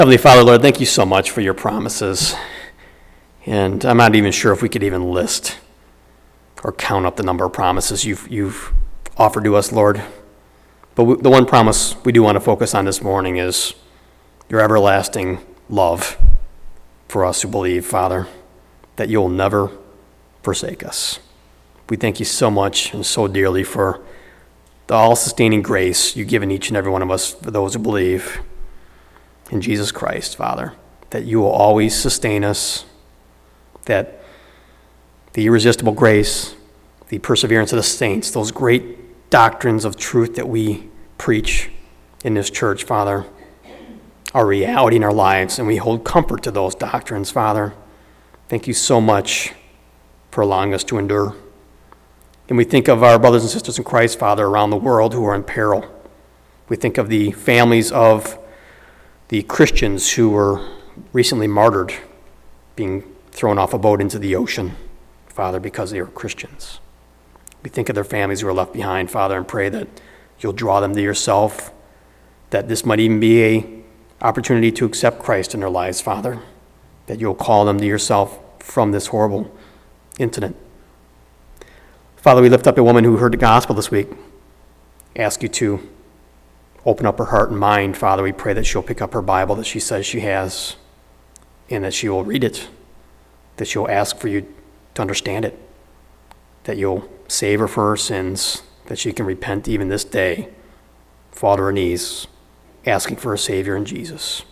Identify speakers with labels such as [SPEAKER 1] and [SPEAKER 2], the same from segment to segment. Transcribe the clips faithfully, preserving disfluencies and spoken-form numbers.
[SPEAKER 1] Heavenly Father, Lord, thank you so much for your promises. And I'm not even sure if we could even list or count up the number of promises you've, you've offered to us, Lord. But we, the one promise we do want to focus on this morning is your everlasting love for us who believe, Father, that you'll never forsake us. We thank you so much and so dearly for the all-sustaining grace you've given each and every one of us, for those who believe in Jesus Christ, Father, that you will always sustain us, that the irresistible grace, the perseverance of the saints, those great doctrines of truth that we preach in this church, Father, are reality in our lives, and we hold comfort to those doctrines, Father. Thank you so much for allowing us to endure. And we think of our brothers and sisters in Christ, Father, around the world who are in peril. We think of the families of the Christians who were recently martyred, being thrown off a boat into the ocean, Father, because they were Christians. We think of their families who are left behind, Father, and pray that you'll draw them to yourself, that this might even be a opportunity to accept Christ in their lives, Father, that you'll call them to yourself from this horrible incident. Father, we lift up a woman who heard the gospel this week. Ask you to open up her heart and mind, Father. We pray that she'll pick up her Bible that she says she has, and that she will read it, that she'll ask for you to understand it, that you'll save her for her sins, that she can repent even this day, fall to her knees, asking for a Savior in Jesus.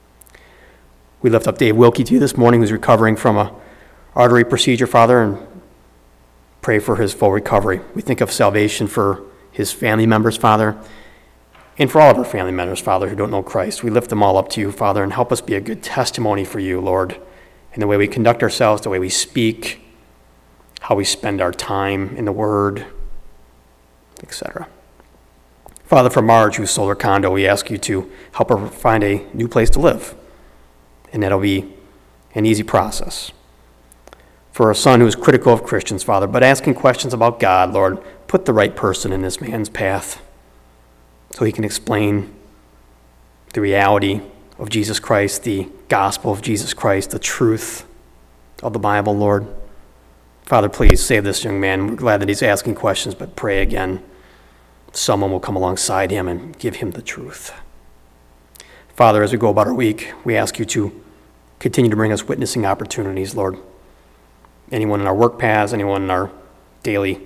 [SPEAKER 1] We lift up Dave Wilkie to you this morning, who's recovering from a artery procedure, Father, and pray for his full recovery. We think of salvation for his family members, Father, and for all of our family members, Father, who don't know Christ. We lift them all up to you, Father, and help us be a good testimony for you, Lord, in the way we conduct ourselves, the way we speak, how we spend our time in the Word, et cetera. Father, for Marge, who sold her condo, we ask you to help her find a new place to live, and that'll be an easy process. For a son who is critical of Christians, Father, but asking questions about God, Lord, put the right person in this man's path so he can explain the reality of Jesus Christ, the gospel of Jesus Christ, the truth of the Bible, Lord. Father, please save this young man. We're glad that he's asking questions, but pray again someone will come alongside him and give him the truth. Father, as we go about our week, we ask you to continue to bring us witnessing opportunities, Lord. Anyone in our work paths, anyone in our daily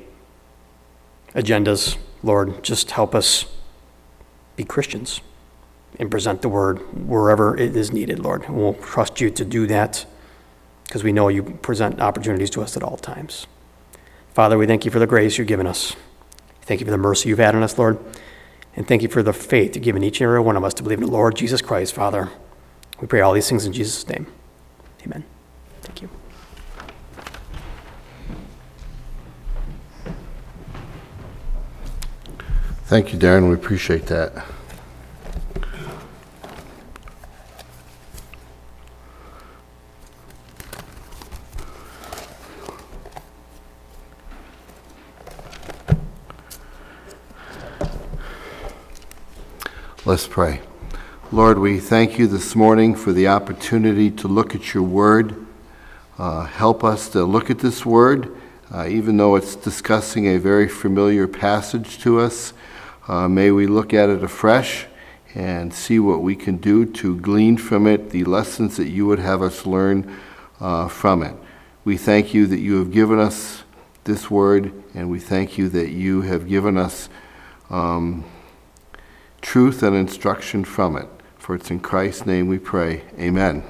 [SPEAKER 1] agendas, Lord, just help us be Christians and present the word wherever it is needed, Lord. And we'll trust you to do that because we know you present opportunities to us at all times. Father, we thank you for the grace you've given us. Thank you for the mercy you've had on us, Lord. And thank you for the faith you've given each and every one of us to believe in the Lord Jesus Christ, Father. We pray all these things in Jesus' name. Amen. Thank you.
[SPEAKER 2] Thank you, Darren. We appreciate that. Let's pray. Lord, we thank you this morning for the opportunity to look at your word. Uh, help us to look at this word, uh, even though it's discussing a very familiar passage to us. Uh, may we look at it afresh and see what we can do to glean from it the lessons that you would have us learn uh, from it. We thank you that you have given us this word, and we thank you that you have given us um, truth and instruction from it. For it's in Christ's name we pray. Amen.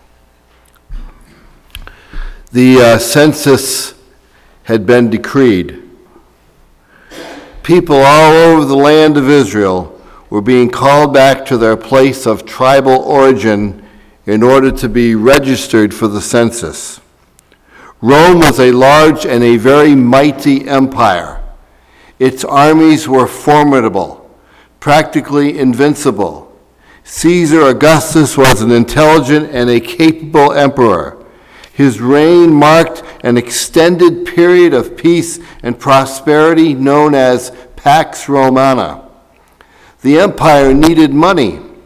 [SPEAKER 2] The uh, census had been decreed. People all over the land of Israel were being called back to their place of tribal origin in order to be registered for the census. Rome was a large and a very mighty empire. Its armies were formidable, practically invincible. Caesar Augustus was an intelligent and a capable emperor. His reign marked an extended period of peace and prosperity known as Pax Romana. The empire needed money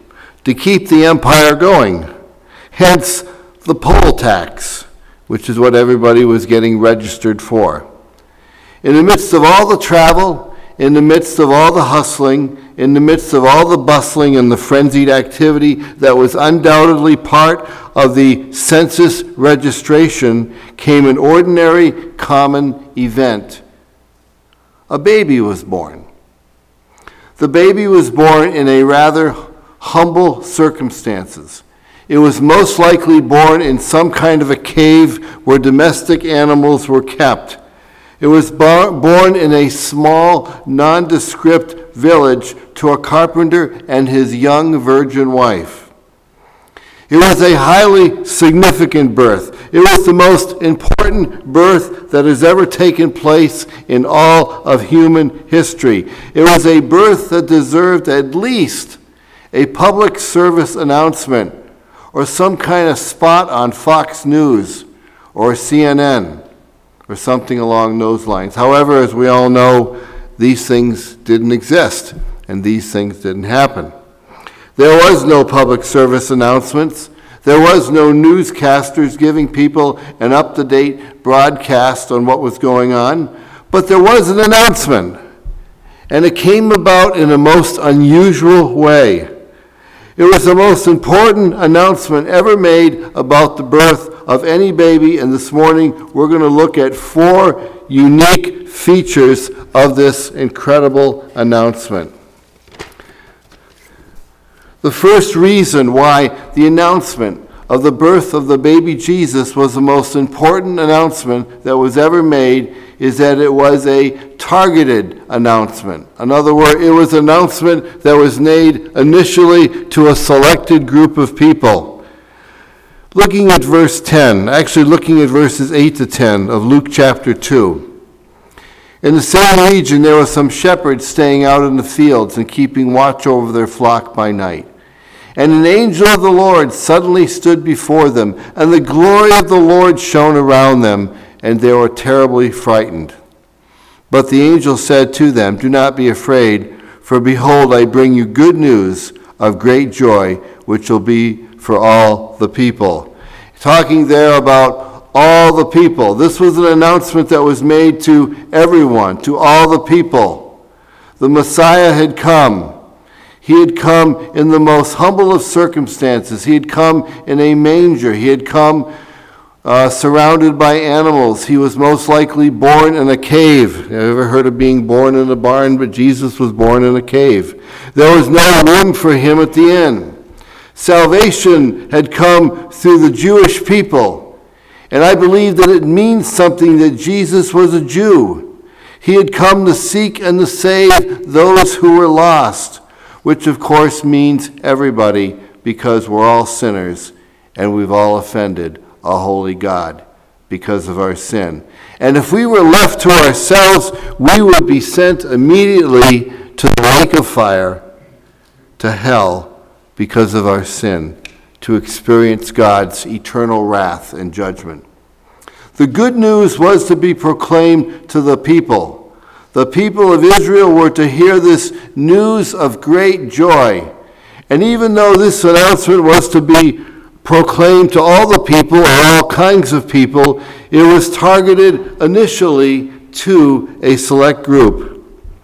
[SPEAKER 2] to keep the empire going. Hence the poll tax, which is what everybody was getting registered for. In the midst of all the travel, in the midst of all the hustling, in the midst of all the bustling and the frenzied activity that was undoubtedly part of the census registration, came an ordinary, common event. A baby was born. The baby was born in a rather humble circumstances. It was most likely born in some kind of a cave where domestic animals were kept. It was bar- born in a small, nondescript village to a carpenter and his young virgin wife. It was a highly significant birth. It was the most important birth that has ever taken place in all of human history. It was a birth that deserved at least a public service announcement or some kind of spot on Fox News or C N N or something along those lines. However, as we all know, these things didn't exist and these things didn't happen. There was no public service announcements. There was no newscasters giving people an up-to-date broadcast on what was going on, but there was an announcement, and it came about in a most unusual way. It was the most important announcement ever made about the birth of any baby, and this morning we're going to look at four unique features of this incredible announcement. The first reason why the announcement of the birth of the baby Jesus was the most important announcement that was ever made is that it was a targeted announcement. In other words, it was an announcement that was made initially to a selected group of people. Looking at verse ten, actually looking at verses eight to ten of Luke chapter two. In the same region there were some shepherds staying out in the fields and keeping watch over their flock by night. And an angel of the Lord suddenly stood before them, and the glory of the Lord shone around them, and they were terribly frightened. But the angel said to them, "Do not be afraid, for behold, I bring you good news of great joy, which will be for all the people." Talking there about all the people. This was an announcement that was made to everyone, to all the people. The Messiah had come. He had come in the most humble of circumstances. He had come in a manger. He had come uh, surrounded by animals. He was most likely born in a cave. Have you ever heard of being born in a barn? But Jesus was born in a cave. There was no room for him at the inn. Salvation had come through the Jewish people. And I believe that it means something that Jesus was a Jew. He had come to seek and to save those who were lost, which of course means everybody, because we're all sinners and we've all offended a holy God because of our sin. And if we were left to ourselves, we would be sent immediately to the lake of fire, to hell, because of our sin, to experience God's eternal wrath and judgment. The good news was to be proclaimed to the people. The people of Israel were to hear this news of great joy. And even though this announcement was to be proclaimed to all the people, or all kinds of people, it was targeted initially to a select group.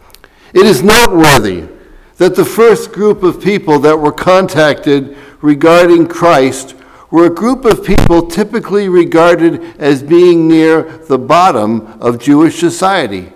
[SPEAKER 2] It is noteworthy that the first group of people that were contacted regarding Christ were a group of people typically regarded as being near the bottom of Jewish society.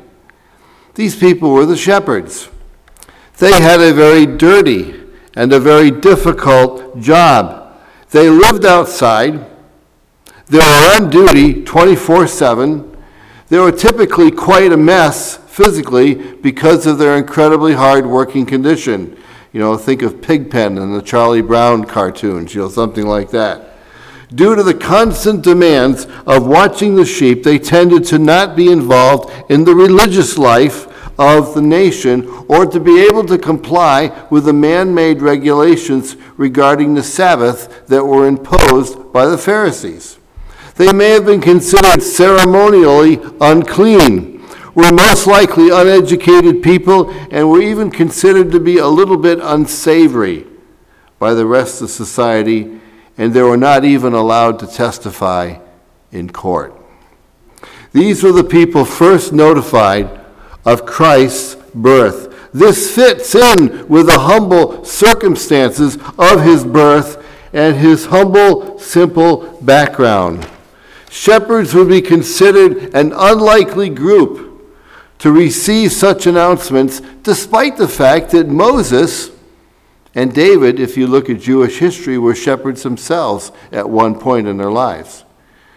[SPEAKER 2] These people were the shepherds. They had a very dirty and a very difficult job. They lived outside. They were on duty twenty-four seven. They were typically quite a mess physically because of their incredibly hard working condition. You know, think of Pigpen and the Charlie Brown cartoons, you know, something like that. Due to the constant demands of watching the sheep, they tended to not be involved in the religious life of the nation, or to be able to comply with the man-made regulations regarding the Sabbath that were imposed by the Pharisees. They may have been considered ceremonially unclean, were most likely uneducated people, and were even considered to be a little bit unsavory by the rest of society, and they were not even allowed to testify in court. These were the people first notified of Christ's birth. This fits in with the humble circumstances of his birth and his humble, simple background. Shepherds would be considered an unlikely group to receive such announcements, despite the fact that Moses and David, if you look at Jewish history, were shepherds themselves at one point in their lives.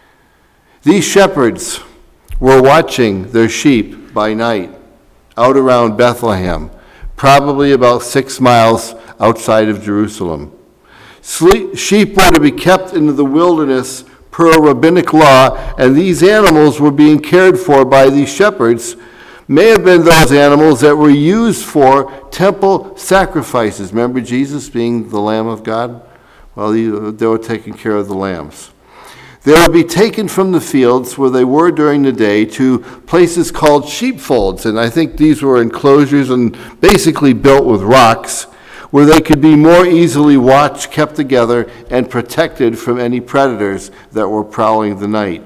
[SPEAKER 2] These shepherds were watching their sheep by night out around Bethlehem, probably about six miles outside of Jerusalem. Sleep, sheep were to be kept in the wilderness per rabbinic law, and these animals were being cared for by these shepherds. May have been those animals that were used for temple sacrifices. Remember Jesus being the Lamb of God? Well, they were taking care of the lambs. They would be taken from the fields where they were during the day to places called sheepfolds, and I think these were enclosures and basically built with rocks, where they could be more easily watched, kept together, and protected from any predators that were prowling the night.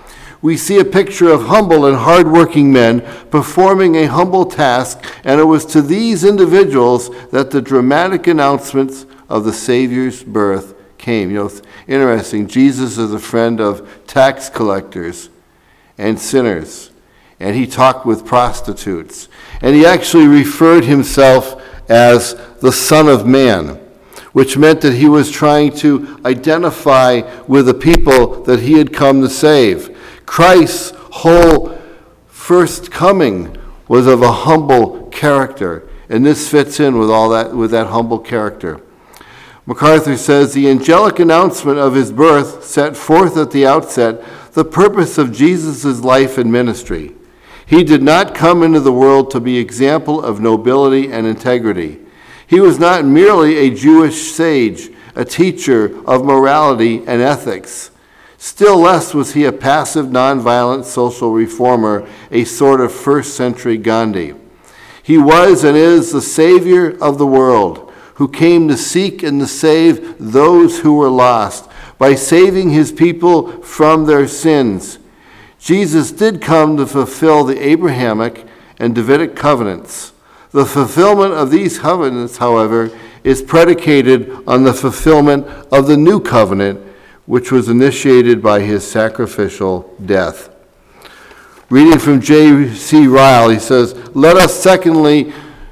[SPEAKER 2] We see a picture of humble and hardworking men performing a humble task, and it was to these individuals that the dramatic announcements of the Savior's birth came. You know, it's interesting, Jesus is a friend of tax collectors and sinners, and he talked with prostitutes, and he actually referred himself as the Son of Man, which meant that he was trying to identify with the people that he had come to save. Christ's whole first coming was of a humble character, and this fits in with all that, with that humble character. MacArthur says, the angelic announcement of his birth set forth at the outset the purpose of Jesus' life and ministry. He did not come into the world to be example of nobility and integrity. He was not merely a Jewish sage, a teacher of morality and ethics. Still less was he a passive, nonviolent social reformer, a sort of first century Gandhi. He was and is the Savior of the world, who came to seek and to save those who were lost by saving his people from their sins. Jesus did come to fulfill the Abrahamic and Davidic covenants. The fulfillment of these covenants, however, is predicated on the fulfillment of the new covenant, which was initiated by his sacrificial death. Reading from J C Ryle, he says, Let us secondly,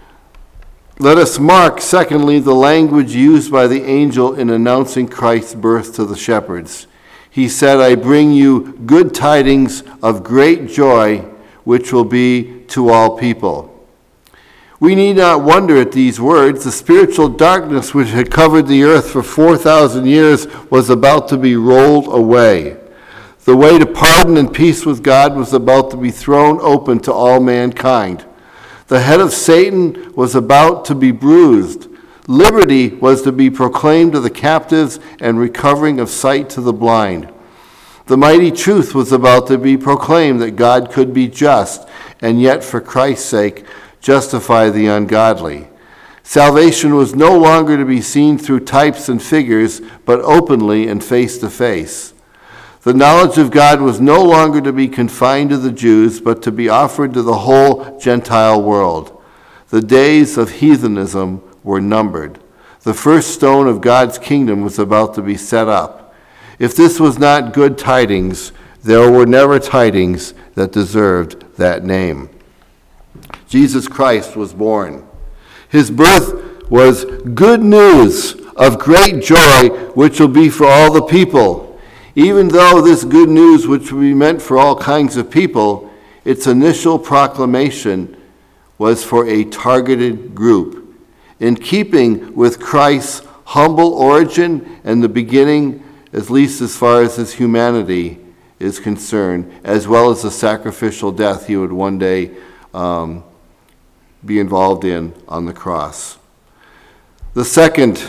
[SPEAKER 2] let us mark secondly the language used by the angel in announcing Christ's birth to the shepherds. He said, I bring you good tidings of great joy, which will be to all people. We need not wonder at these words. The spiritual darkness which had covered the earth for four thousand years was about to be rolled away. The way to pardon and peace with God was about to be thrown open to all mankind. The head of Satan was about to be bruised. Liberty was to be proclaimed to the captives and recovering of sight to the blind. The mighty truth was about to be proclaimed that God could be just, and yet for Christ's sake, justify the ungodly. Salvation was no longer to be seen through types and figures, but openly and face to face. The knowledge of God was no longer to be confined to the Jews, but to be offered to the whole Gentile world. The days of heathenism were numbered. The first stone of God's kingdom was about to be set up. If this was not good tidings, there were never tidings that deserved that name. Jesus Christ was born. His birth was good news of great joy, which will be for all the people. Even though this good news, which will be meant for all kinds of people, its initial proclamation was for a targeted group. In keeping with Christ's humble origin and the beginning, at least as far as his humanity is concerned, as well as the sacrificial death he would one day um, be involved in on the cross. The second,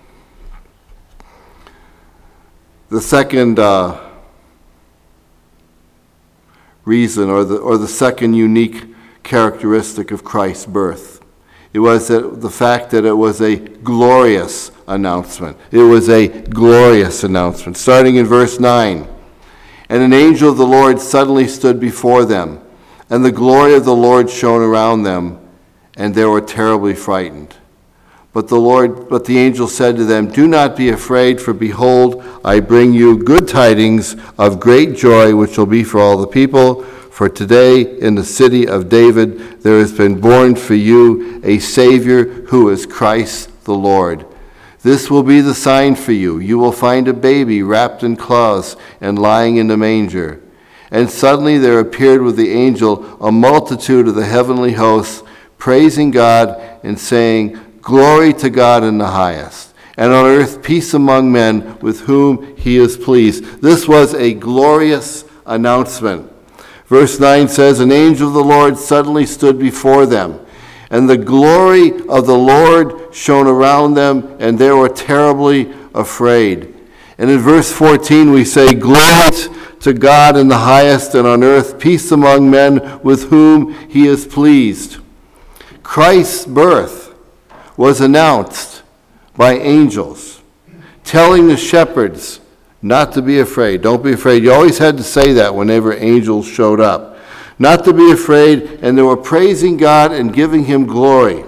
[SPEAKER 2] the second uh, reason, or the or the second unique characteristic of Christ's birth, It was the fact that it was a glorious announcement. It was a glorious announcement. Starting in verse nine. And an angel of the Lord suddenly stood before them, and the glory of the Lord shone around them, and they were terribly frightened. But the Lord, but the angel said to them, "Do not be afraid, for behold, I bring you good tidings of great joy, which will be for all the people. For today in the city of David there has been born for you a Savior who is Christ the Lord. This will be the sign for you. You will find a baby wrapped in cloths and lying in a manger." And suddenly there appeared with the angel a multitude of the heavenly hosts, praising God and saying, "Glory to God in the highest, and on earth peace among men with whom he is pleased." This was a glorious announcement. Verse nine says, "An angel of the Lord suddenly stood before them, and the glory of the Lord shone around them, and they were terribly afraid." And in verse fourteen we say, "Glory to God in the highest, and on earth peace among men with whom he is pleased." Christ's birth was announced by angels, telling the shepherds not to be afraid. Don't be afraid. You always had to say that whenever angels showed up. Not to be afraid, and they were praising God and giving him glory.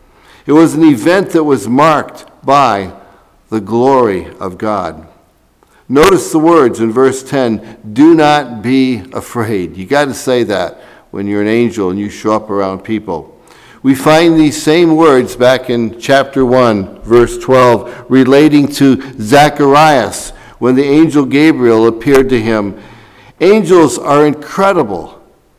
[SPEAKER 2] It was an event that was marked by the glory of God. Notice the words in verse ten, "Do not be afraid." You got to say that when you're an angel and you show up around people. We find these same words back in chapter one, verse twelve, relating to Zacharias when the angel Gabriel appeared to him. Angels are incredible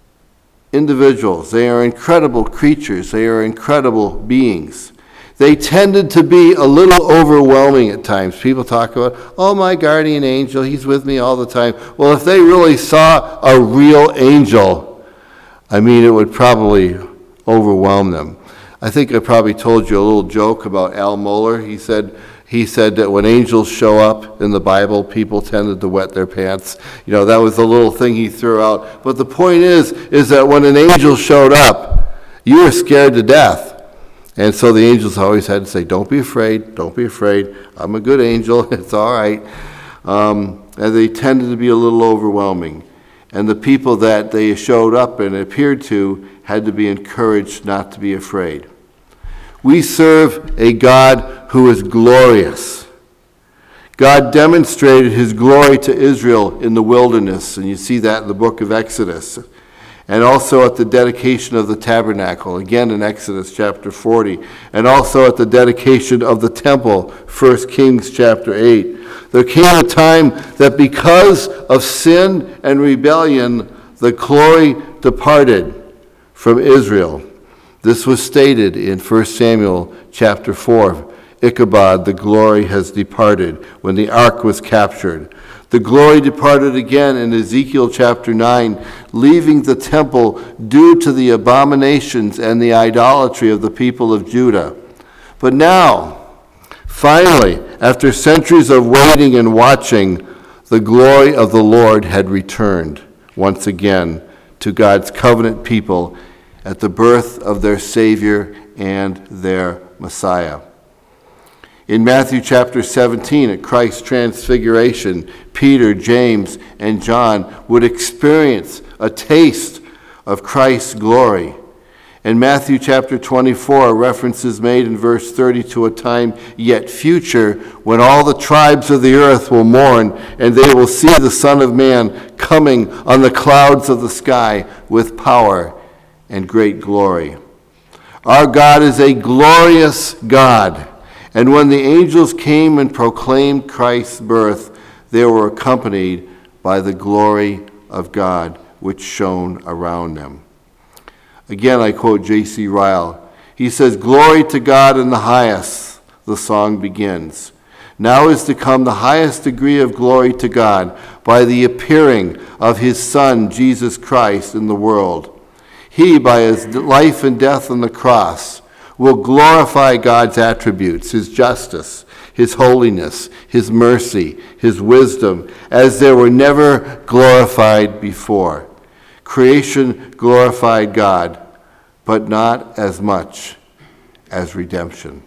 [SPEAKER 2] individuals. They are incredible creatures. They are incredible beings. They tended to be a little overwhelming at times. People talk about, "Oh, my guardian angel, he's with me all the time." Well, if they really saw a real angel, I mean, it would probably overwhelm them. I think I probably told you a little joke about Al Mohler. He said he said that when angels show up in the Bible, people tended to wet their pants. You know, that was the little thing he threw out. But the point is, is that when an angel showed up, you were scared to death. And so the angels always had to say, "Don't be afraid, don't be afraid. I'm a good angel, it's all right." Um, and they tended to be a little overwhelming. And the people that they showed up and appeared to had to be encouraged not to be afraid. We serve a God who is glorious. God demonstrated his glory to Israel in the wilderness, and you see that in the book of Exodus. And also at the dedication of the tabernacle, again in Exodus chapter forty, and also at the dedication of the temple, First Kings chapter eight. There came a time that because of sin and rebellion, the glory departed from Israel. This was stated in First Samuel chapter four. Ichabod, the glory has departed, when the ark was captured. The glory departed again in Ezekiel chapter nine, leaving the temple due to the abominations and the idolatry of the people of Judah. But now, finally, after centuries of waiting and watching, the glory of the Lord had returned once again to God's covenant people at the birth of their Savior and their Messiah. In Matthew chapter seventeen, at Christ's transfiguration, Peter, James, and John would experience a taste of Christ's glory. In Matthew chapter twenty-four, a reference is made in verse thirty to a time yet future when all the tribes of the earth will mourn, and they will see the Son of Man coming on the clouds of the sky with power and great glory. Our God is a glorious God. And when the angels came and proclaimed Christ's birth, they were accompanied by the glory of God, which shone around them. Again, I quote J C Ryle. He says, "Glory to God in the highest," the song begins. Now is to come the highest degree of glory to God by the appearing of his Son, Jesus Christ, in the world. He, by his life and death on the cross, will glorify God's attributes, his justice, his holiness, his mercy, his wisdom, as they were never glorified before. Creation glorified God, but not as much as redemption.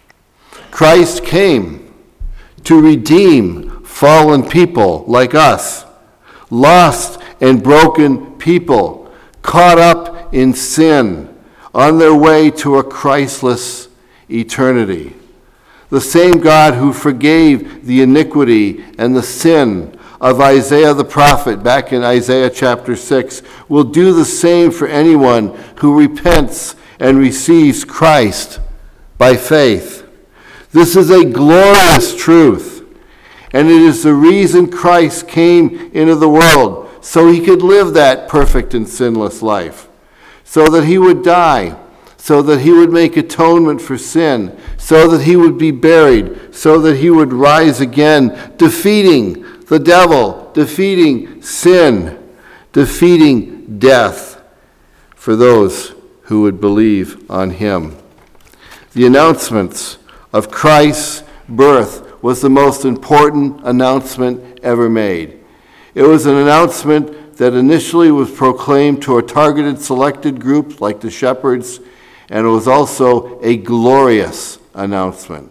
[SPEAKER 2] Christ came to redeem fallen people like us, lost and broken people, caught up in sin, on their way to a Christless eternity. The same God who forgave the iniquity and the sin of Isaiah the prophet back in Isaiah chapter six will do the same for anyone who repents and receives Christ by faith. This is a glorious truth, and it is the reason Christ came into the world, so he could live that perfect and sinless life, so that he would die, so that he would make atonement for sin, so that he would be buried, so that he would rise again, defeating the devil, defeating sin, defeating death for those who would believe on him. The announcements of Christ's birth was the most important announcement ever made. It was an announcement that initially was proclaimed to a targeted selected group like the shepherds, and it was also a glorious announcement.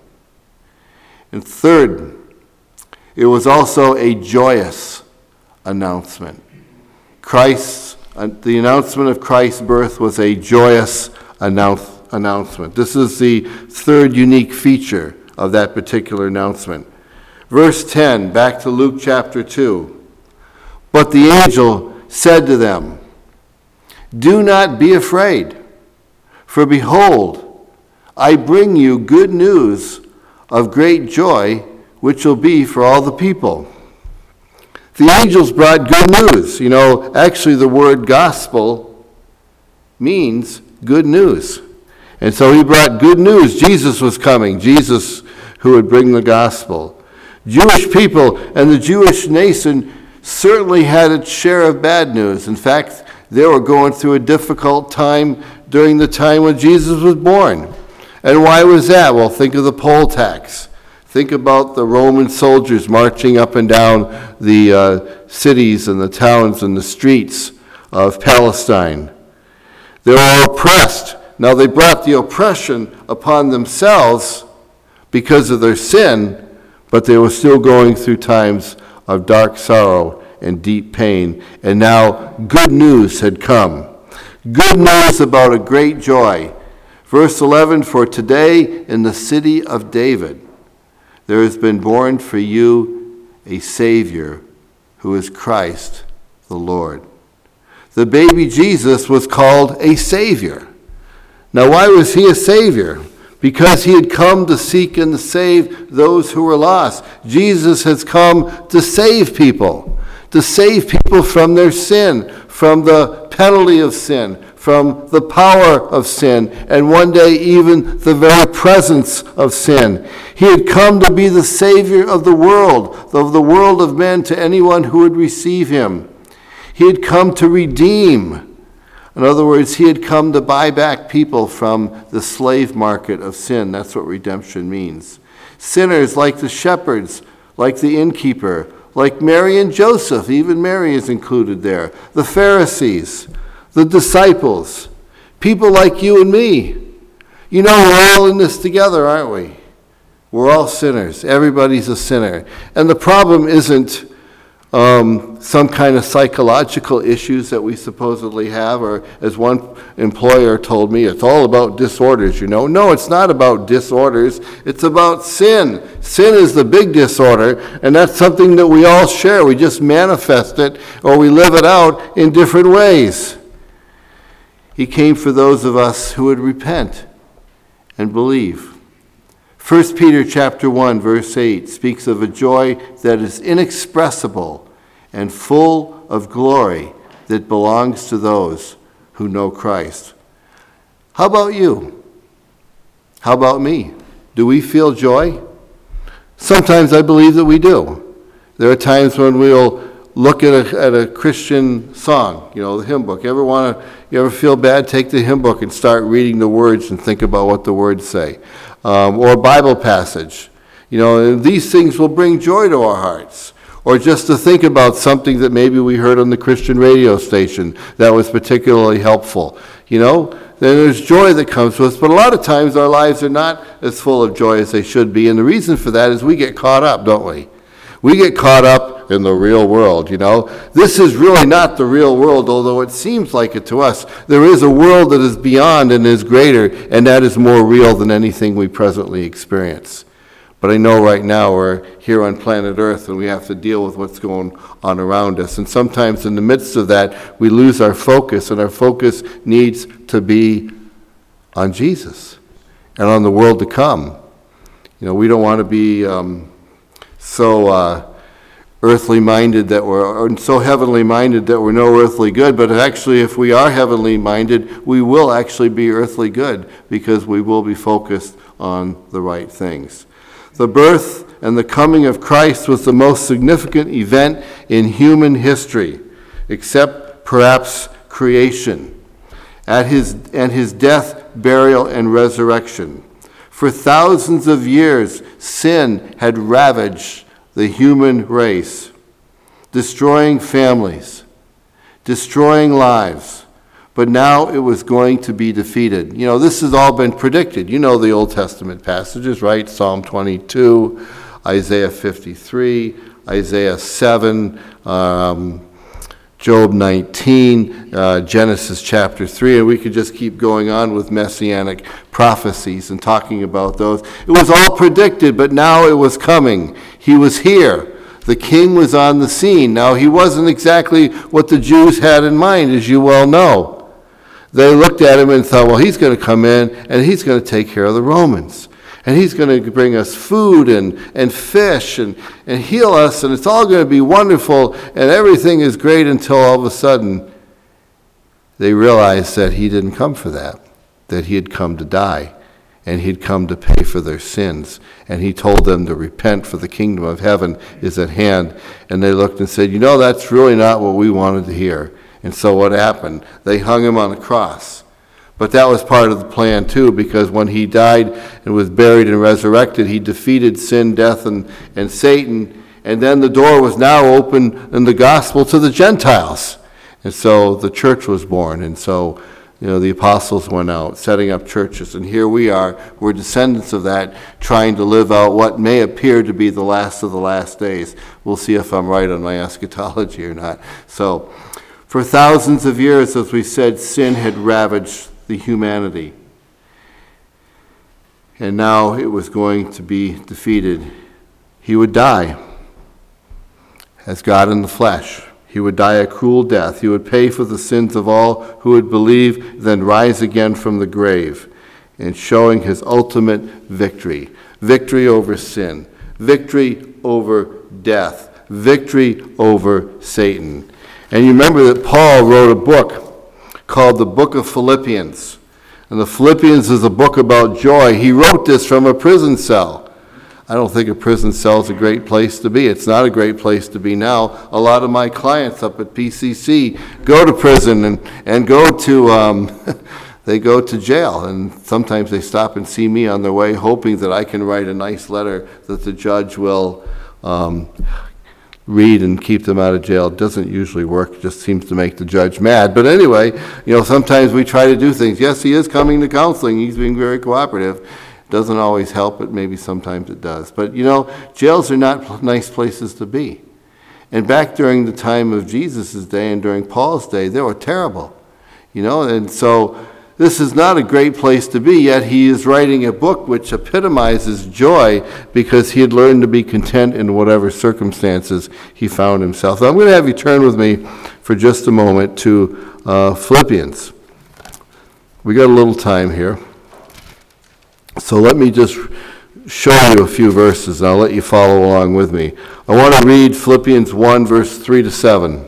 [SPEAKER 2] And third, it was also a joyous announcement. Christ's, uh, the announcement of Christ's birth was a joyous announce, announcement. This is the third unique feature of that particular announcement. Verse ten, back to Luke chapter two. But the angel said to them, "Do not be afraid, for behold, I bring you good news of great joy, which will be for all the people." The angels brought good news. You know, actually the word gospel means good news. And so he brought good news. Jesus was coming. Jesus who would bring the gospel. Jewish people and the Jewish nation certainly had its share of bad news. In fact, they were going through a difficult time during the time when Jesus was born. And why was that? Well, think of the poll tax. Think about the Roman soldiers marching up and down the uh, cities and the towns and the streets of Palestine. They were oppressed. Now, they brought the oppression upon themselves because of their sin, but they were still going through times of dark sorrow and deep pain. And now good news had come. Good news about a great joy. Verse eleven, "For today in the city of David there has been born for you a Savior who is Christ the Lord." The baby Jesus was called a Savior. Now, why was he a Savior? Because he had come to seek and to save those who were lost. Jesus has come to save people, to save people from their sin, from the penalty of sin, from the power of sin, and one day even the very presence of sin. He had come to be the Savior of the world, of the world of men, to anyone who would receive him. He had come to redeem. In other words, he had come to buy back people from the slave market of sin. That's what redemption means. Sinners like the shepherds, like the innkeeper, like Mary and Joseph, even Mary is included there, the Pharisees, the disciples, people like you and me. You know, we're all in this together, aren't we? We're all sinners. Everybody's a sinner. And the problem isn't um, some kind of psychological issues that we supposedly have, or as one employer told me, it's all about disorders, you know. No, it's not about disorders. It's about sin. Sin is the big disorder, and that's something that we all share. We just manifest it, or we live it out in different ways. He came for those of us who would repent and believe. First Peter chapter one, verse eight speaks of a joy that is inexpressible and full of glory that belongs to those who know Christ. How about you? How about me? Do we feel joy? Sometimes I believe that we do. There are times when we'll look at a, at a Christian song, you know, the hymn book. You ever want to, you ever feel bad? Take the hymn book and start reading the words and think about what the words say. Um, or a Bible passage. You know, and these things will bring joy to our hearts. Or just to think about something that maybe we heard on the Christian radio station that was particularly helpful. You know, then there's joy that comes to us, but a lot of times our lives are not as full of joy as they should be, and the reason for that is we get caught up, don't we? We get caught up in the real world, you know. This is really not the real world, although it seems like it to us. There is a world that is beyond and is greater, and that is more real than anything we presently experience. But I know right now we're here on planet Earth and we have to deal with what's going on around us. And sometimes in the midst of that, we lose our focus, and our focus needs to be on Jesus and on the world to come. You know, we don't want to be um, so uh, earthly minded that we're, or so heavenly minded that we're no earthly good. But actually, if we are heavenly minded, we will actually be earthly good because we will be focused on the right things. The birth and the coming of Christ was the most significant event in human history, except perhaps creation, at his, and his death, burial, and resurrection. For thousands of years, sin had ravaged the human race, destroying families, destroying lives. But now it was going to be defeated. You know, this has all been predicted. You know the Old Testament passages, right? Psalm twenty-two, Isaiah fifty-three, Isaiah seven, um, Job nineteen, uh, Genesis chapter three, and we could just keep going on with messianic prophecies and talking about those. It was all predicted, but now it was coming. He was here. The king was on the scene. Now, he wasn't exactly what the Jews had in mind, as you well know. They looked at him and thought, well, he's going to come in and he's going to take care of the Romans. And he's going to bring us food and, and fish and, and heal us, and it's all going to be wonderful, and everything is great until all of a sudden they realized that he didn't come for that, that he had come to die, and he'd come to pay for their sins. And he told them to repent, for the kingdom of heaven is at hand. And they looked and said, you know, that's really not what we wanted to hear. And so what happened? They hung him on a cross. But that was part of the plan too, because when he died and was buried and resurrected, he defeated sin, death, and, and Satan. And then the door was now open in the gospel to the Gentiles. And so the church was born. And so, you know, the apostles went out, setting up churches. And here we are, we're descendants of that, trying to live out what may appear to be the last of the last days. We'll see if I'm right on my eschatology or not. So, for thousands of years, as we said, sin had ravaged the humanity. And now it was going to be defeated. He would die as God in the flesh. He would die a cruel death. He would pay for the sins of all who would believe, then rise again from the grave, and showing his ultimate victory. Victory over sin. Victory over death. Victory over Satan. And you remember that Paul wrote a book called the Book of Philippians. And the Philippians is a book about joy. He wrote this from a prison cell. I don't think a prison cell is a great place to be. It's not a great place to be now. A lot of my clients up at P C C go to prison and, and go to, um, they go to jail. And sometimes they stop and see me on their way, hoping that I can write a nice letter that the judge will um, read and keep them out of jail. It doesn't usually work. It just seems to make the judge mad. But anyway, you know, sometimes we try to do things. Yes, he is coming to counseling. He's being very cooperative. Doesn't always help, but maybe sometimes it does. But, you know, jails are not nice places to be. And back during the time of Jesus' day and during Paul's day, they were terrible. You know, and so this is not a great place to be, yet he is writing a book which epitomizes joy because he had learned to be content in whatever circumstances he found himself. So I'm going to have you turn with me for just a moment to uh, Philippians. We got a little time here. So let me just show you a few verses, and I'll let you follow along with me. I want to read Philippians one, verse three to seven.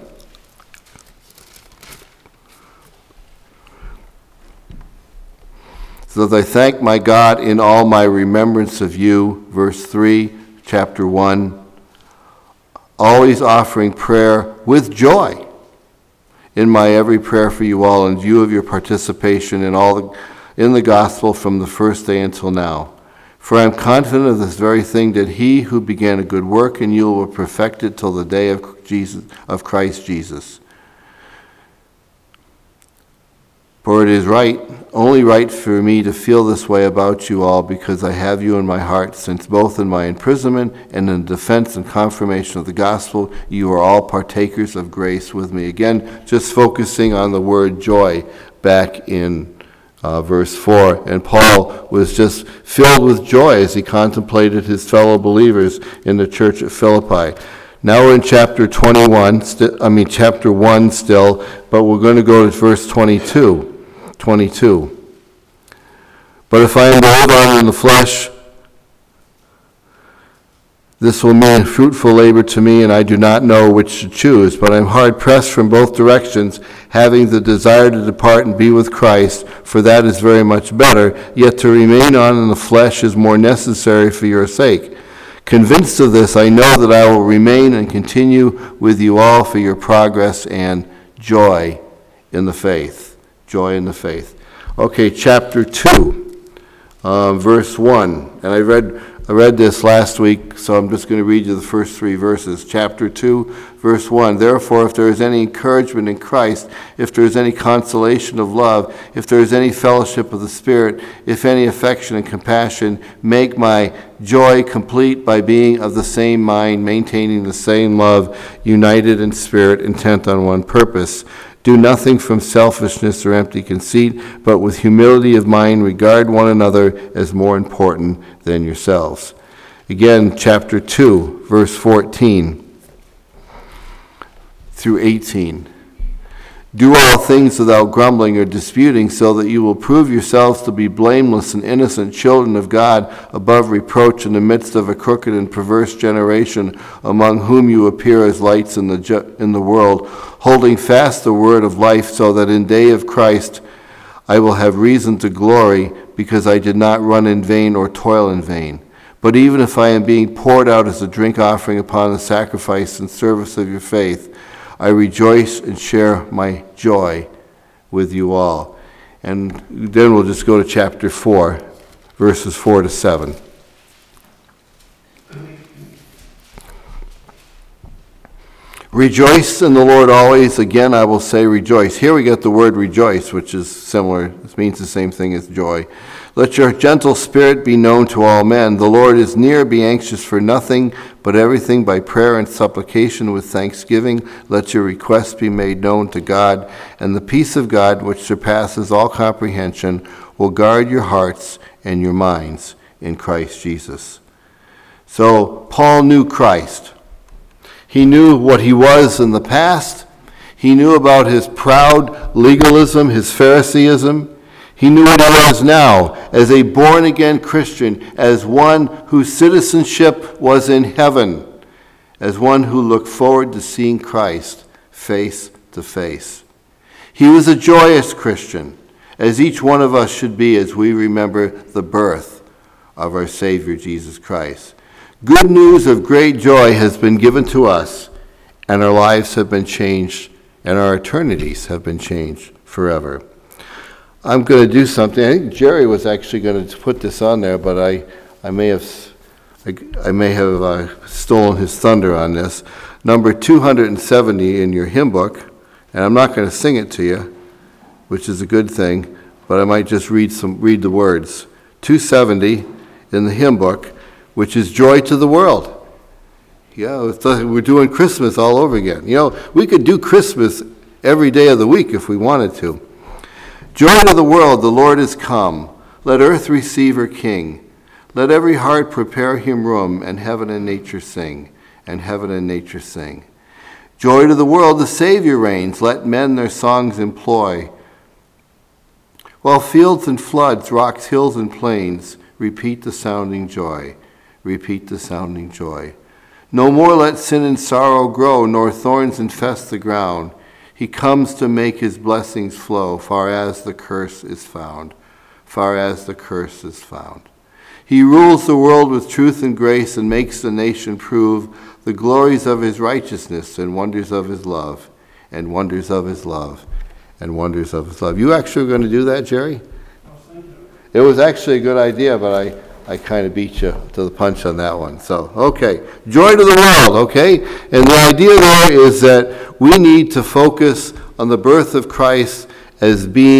[SPEAKER 2] So that I thank my God in all my remembrance of you, verse three, chapter one, always offering prayer with joy in my every prayer for you all, in view of your participation in all the, in the gospel from the first day until now. For I am confident of this very thing, that he who began a good work in you will perfect it till the day of Jesus, of Christ Jesus. For it is right, only right for me to feel this way about you all, because I have you in my heart, since both in my imprisonment and in the defense and confirmation of the gospel, you are all partakers of grace with me. Again, just focusing on the word joy back in uh, verse four. And Paul was just filled with joy as he contemplated his fellow believers in the church at Philippi. Now we're in chapter twenty-one, st- I mean chapter one still, but we're going to go to verse twenty-two. twenty-two. But if I am to hold on in the flesh, this will mean fruitful labor to me, and I do not know which to choose. But I am hard pressed from both directions, having the desire to depart and be with Christ, for that is very much better. Yet to remain on in the flesh is more necessary for your sake. Convinced of this, I know that I will remain and continue with you all for your progress and joy in the faith. Joy in the faith. Okay, chapter two, uh, verse one. And I read I read this last week, so I'm just going to read you the first three verses. Chapter two, verse one. Therefore, if there is any encouragement in Christ, if there is any consolation of love, if there is any fellowship of the Spirit, if any affection and compassion, make my joy complete by being of the same mind, maintaining the same love, united in spirit, intent on one purpose. Do nothing from selfishness or empty conceit, but with humility of mind regard one another as more important than yourselves. Again, chapter two, verse fourteen through eighteen. Do all things without grumbling or disputing, so that you will prove yourselves to be blameless and innocent children of God, above reproach in the midst of a crooked and perverse generation, among whom you appear as lights in the ju- in the world, holding fast the word of life, so that in day of Christ I will have reason to glory, because I did not run in vain or toil in vain. But even if I am being poured out as a drink offering upon the sacrifice and service of your faith, I rejoice and share my joy with you all. And then we'll just go to chapter four, verses four to seven. Rejoice in the Lord always. Again, I will say rejoice. Here we get the word rejoice, which is similar. It means the same thing as joy. Let your gentle spirit be known to all men. The Lord is near. Be anxious for nothing, but everything by prayer and supplication with thanksgiving. Let your requests be made known to God, and the peace of God, which surpasses all comprehension, will guard your hearts and your minds in Christ Jesus. So Paul knew Christ. He knew what he was in the past. He knew about his proud legalism, his Phariseeism. He knew what he was now as a born-again Christian, as one whose citizenship was in heaven, as one who looked forward to seeing Christ face to face. He was a joyous Christian, as each one of us should be as we remember the birth of our Savior Jesus Christ. Good news of great joy has been given to us, and our lives have been changed, and our eternities have been changed forever. I'm going to do something. I think Jerry was actually going to put this on there, but I, I may have, I, I may have uh, stolen his thunder on this. Number two hundred seventy in your hymn book, and I'm not going to sing it to you, which is a good thing, but I might just read some, read the words. two seventy in the hymn book, which is Joy to the World. Yeah, it's like we're doing Christmas all over again. You know, we could do Christmas every day of the week if we wanted to. Joy to the world, the Lord is come. Let earth receive her King. Let every heart prepare him room, and heaven and nature sing, and heaven and nature sing. Joy to the world, the Savior reigns. Let men their songs employ. While fields and floods, rocks, hills, and plains repeat the sounding joy. Repeat the sounding joy. No more let sin and sorrow grow, nor thorns infest the ground. He comes to make his blessings flow, far as the curse is found, far as the curse is found. He rules the world with truth and grace, and makes the nation prove the glories of his righteousness, and wonders of his love, and wonders of his love, and wonders of his love. You actually going to do that, Jerry? It was actually a good idea, but I... I kind of beat you to the punch on that one. So, okay. Joy to the world, okay? And the idea there is that we need to focus on the birth of Christ as being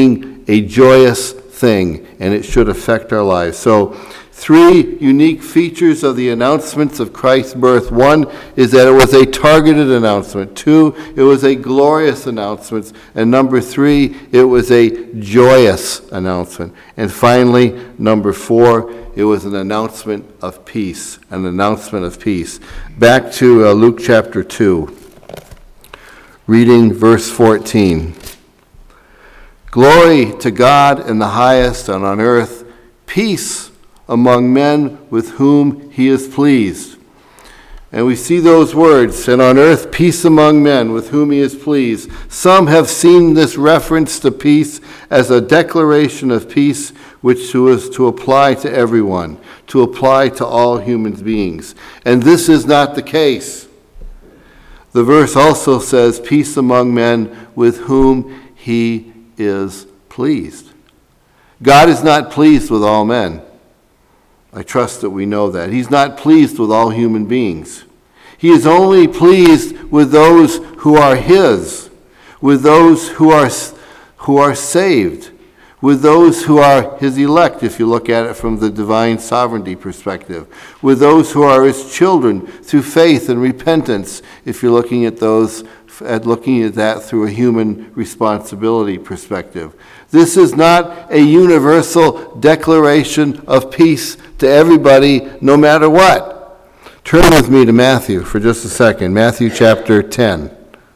[SPEAKER 2] a joyous thing, and it should affect our lives. So, three unique features of the announcements of Christ's birth. One is that it was a targeted announcement. Two, it was a glorious announcement. And number three, it was a joyous announcement. And finally, number four, it was an announcement of peace, an announcement of peace. Back to uh, Luke chapter two, reading verse fourteen. Glory to God in the highest, and on earth peace among men with whom he is pleased. And we see those words, and on earth peace among men with whom he is pleased. Some have seen this reference to peace as a declaration of peace which was to apply to everyone, to apply to all human beings. And this is not the case. The verse also says, peace among men with whom he is pleased. God is not pleased with all men. I trust that we know that. He's not pleased with all human beings. He is only pleased with those who are his, with those who are, who are saved, with those who are his elect, if you look at it from the divine sovereignty perspective, with those who are his children through faith and repentance, if you're looking at those at looking at that through a human responsibility perspective. This is not a universal declaration of peace to everybody, no matter what. Turn with me to Matthew for just a second. Matthew chapter ten.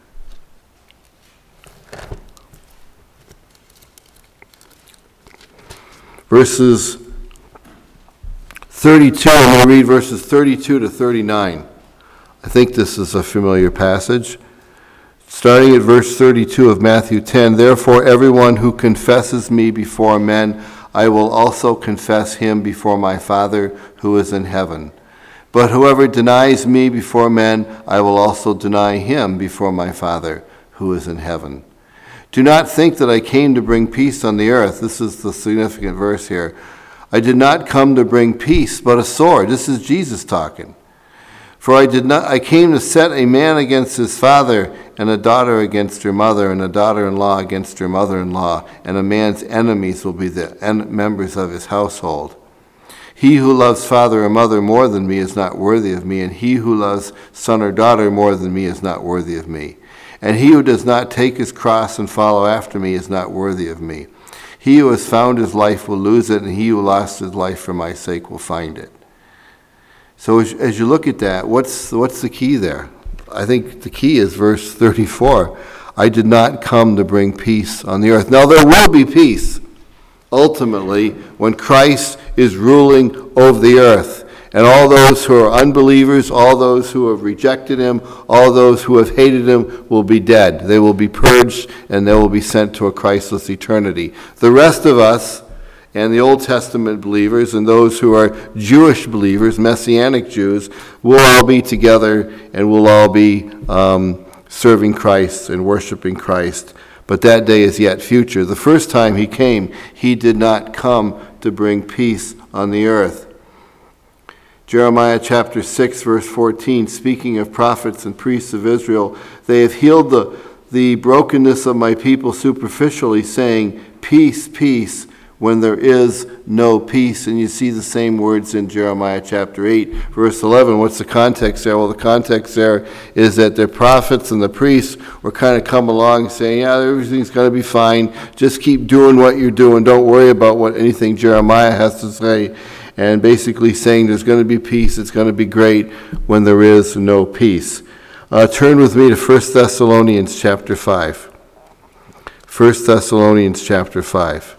[SPEAKER 2] Verses thirty-two, I'm going to read verses thirty-two to thirty-nine. I think this is a familiar passage. Starting at verse thirty-two of Matthew ten, therefore everyone who confesses me before men, I will also confess him before my Father who is in heaven. But whoever denies me before men, I will also deny him before my Father who is in heaven. Do not think that I came to bring peace on the earth. This is the significant verse here. I did not come to bring peace, but a sword. This is Jesus talking. For I did not. I came to set a man against his father, and a daughter against her mother, and a daughter-in-law against her mother-in-law, and a man's enemies will be the en- members of his household. He who loves father or mother more than me is not worthy of me, and he who loves son or daughter more than me is not worthy of me. And he who does not take his cross and follow after me is not worthy of me. He who has found his life will lose it, and he who lost his life for my sake will find it. So as, as you look at that, what's what's the key there? I think the key is verse thirty-four. I did not come to bring peace on the earth. Now there will be peace, ultimately, when Christ is ruling over the earth. And all those who are unbelievers, all those who have rejected him, all those who have hated him will be dead. They will be purged, and they will be sent to a Christless eternity. The rest of us, and the Old Testament believers, and those who are Jewish believers, Messianic Jews, will all be together, and will all be um, serving Christ and worshiping Christ. But that day is yet future. The first time he came, he did not come to bring peace on the earth. Jeremiah chapter six, verse fourteen, speaking of prophets and priests of Israel, they have healed the, the brokenness of my people superficially, saying, peace, peace, when there is no peace. And you see the same words in Jeremiah chapter eight, verse eleven. What's the context there? Well, the context there is that the prophets and the priests were kind of come along saying, yeah, everything's going to be fine. Just keep doing what you're doing. Don't worry about what anything Jeremiah has to say. And basically saying there's going to be peace. It's going to be great when there is no peace. Uh, turn with me to First Thessalonians chapter five. First Thessalonians chapter five.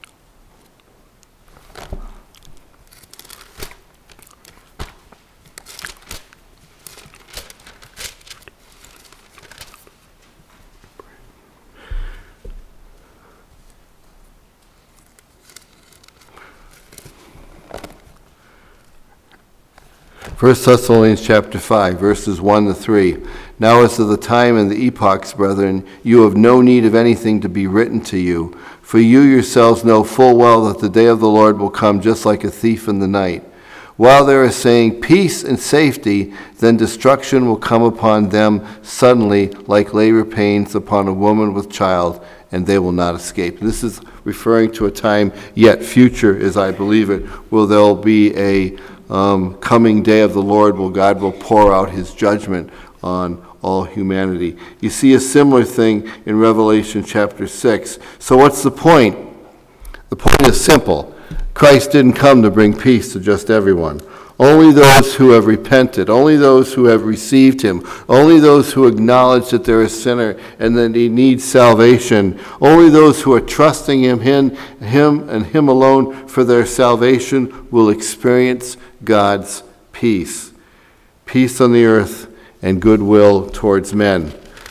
[SPEAKER 2] First Thessalonians chapter five, verses one to three. Now as to the time and the epochs, brethren, you have no need of anything to be written to you, for you yourselves know full well that the day of the Lord will come just like a thief in the night. While they are saying peace and safety, then destruction will come upon them suddenly like labor pains upon a woman with child, and they will not escape. This is referring to a time yet future, as I believe it, where there'll be a um, coming day of the Lord, where God will pour out his judgment on all humanity. You see a similar thing in Revelation chapter six. So what's the point? The point is simple. Christ didn't come to bring peace to just everyone. Only those who have repented, only those who have received him, only those who acknowledge that they're a sinner and that he needs salvation, only those who are trusting him, him, him and him alone for their salvation will experience God's peace. Peace on the earth and goodwill towards men.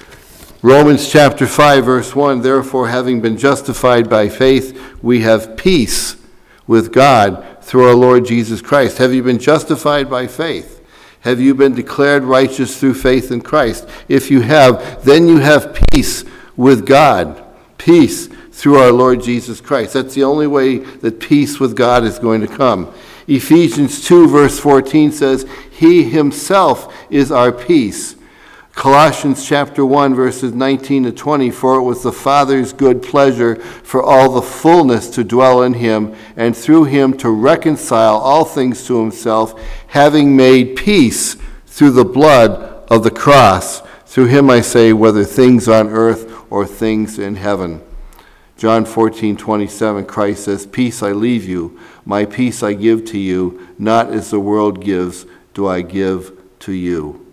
[SPEAKER 2] Romans chapter five, verse one, therefore, having been justified by faith, we have peace with God through our Lord Jesus Christ. Have you been justified by faith? Have you been declared righteous through faith in Christ? If you have, then you have peace with God. Peace through our Lord Jesus Christ. That's the only way that peace with God is going to come. Ephesians two, verse fourteen says, he himself is our peace. Colossians chapter one, verses nineteen to twenty, for it was the Father's good pleasure for all the fullness to dwell in him, and through him to reconcile all things to himself, having made peace through the blood of the cross. Through him I say, whether things on earth or things in heaven. John fourteen, twenty-seven, Christ says, peace I leave you, my peace I give to you, not as the world gives, do I give to you.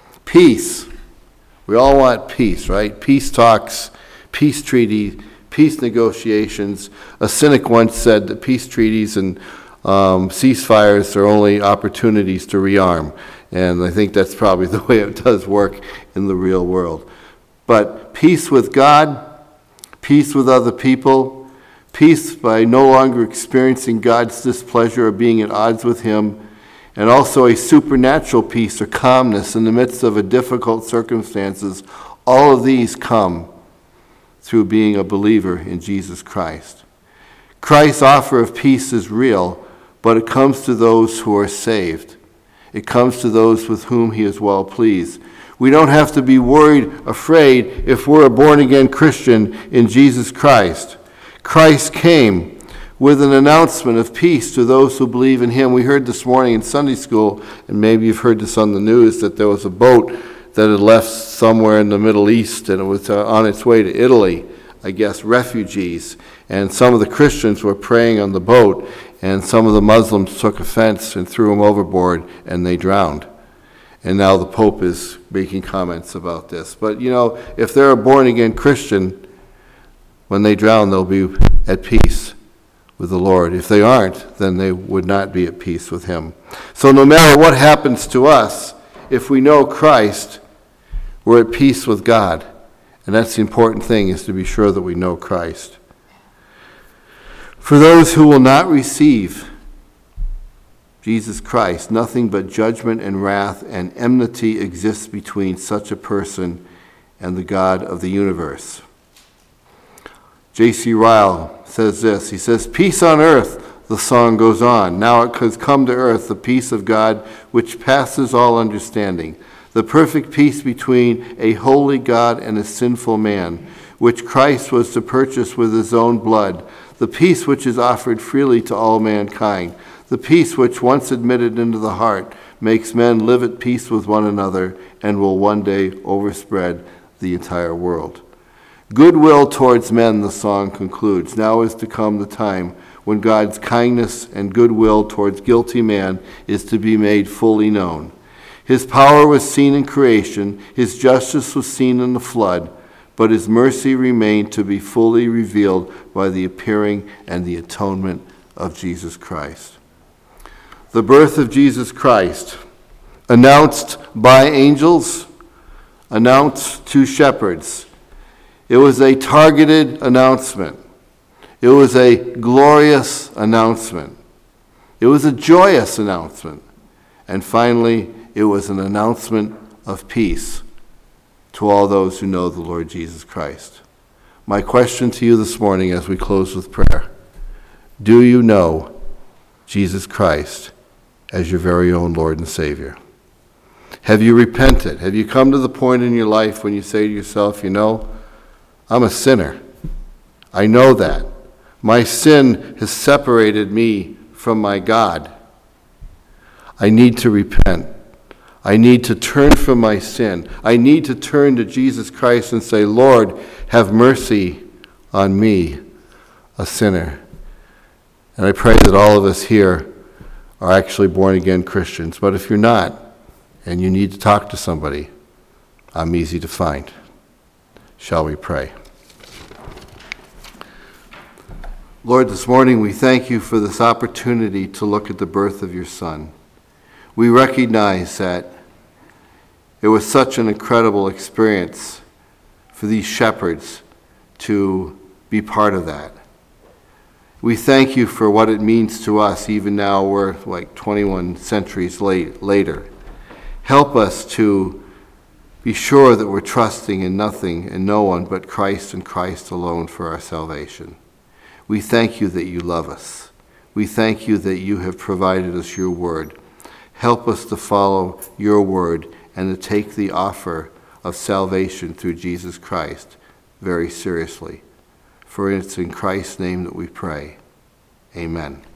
[SPEAKER 2] Peace. We all want peace, right? Peace talks, peace treaties, peace negotiations. A cynic once said that peace treaties and um, ceasefires are only opportunities to rearm. And I think that's probably the way it does work in the real world. But peace with God, peace with other people, peace by no longer experiencing God's displeasure or being at odds with him, and also a supernatural peace or calmness in the midst of a difficult circumstances. All of these come through being a believer in Jesus Christ. Christ's offer of peace is real, but it comes to those who are saved. It comes to those with whom he is well pleased. We don't have to be worried, afraid, if we're a born-again Christian in Jesus Christ. Christ came with an announcement of peace to those who believe in him. We heard this morning in Sunday school, and maybe you've heard this on the news, that there was a boat that had left somewhere in the Middle East, and it was uh, on its way to Italy, I guess, refugees. And some of the Christians were praying on the boat, and some of the Muslims took offense and threw them overboard, and they drowned. And now the Pope is making comments about this. But, you know, if they're a born-again Christian, when they drown, they'll be at peace with the Lord. If they aren't, then they would not be at peace with him. So no matter what happens to us, if we know Christ, we're at peace with God. And that's the important thing, is to be sure that we know Christ. For those who will not receive Jesus Christ, nothing but judgment and wrath and enmity exists between such a person and the God of the universe. J C Ryle says this. He says, peace on earth, the song goes on. Now it has come to earth, the peace of God, which passes all understanding. The perfect peace between a holy God and a sinful man, which Christ was to purchase with his own blood. The peace which is offered freely to all mankind. The peace which, once admitted into the heart, makes men live at peace with one another and will one day overspread the entire world. Goodwill towards men, the song concludes. Now is to come the time when God's kindness and goodwill towards guilty man is to be made fully known. His power was seen in creation, his justice was seen in the flood, but his mercy remained to be fully revealed by the appearing and the atonement of Jesus Christ. The birth of Jesus Christ, announced by angels, announced to shepherds. It was a targeted announcement. It was a glorious announcement. It was a joyous announcement. And finally, it was an announcement of peace to all those who know the Lord Jesus Christ. My question to you this morning as we close with prayer: do you know Jesus Christ as your very own Lord and Savior? Have you repented? Have you come to the point in your life when you say to yourself, you know, I'm a sinner. I know that. My sin has separated me from my God. I need to repent. I need to turn from my sin. I need to turn to Jesus Christ and say, Lord, have mercy on me, a sinner. And I pray that all of us here are actually born-again Christians. But if you're not, and you need to talk to somebody, I'm easy to find. Shall we pray? Lord, this morning we thank you for this opportunity to look at the birth of your Son. We recognize that it was such an incredible experience for these shepherds to be part of that. We thank you for what it means to us, even now we're like twenty-one centuries late, later. Help us to be sure that we're trusting in nothing and no one but Christ and Christ alone for our salvation. We thank you that you love us. We thank you that you have provided us your word. Help us to follow your word and to take the offer of salvation through Jesus Christ very seriously. For it's in Christ's name that we pray. Amen.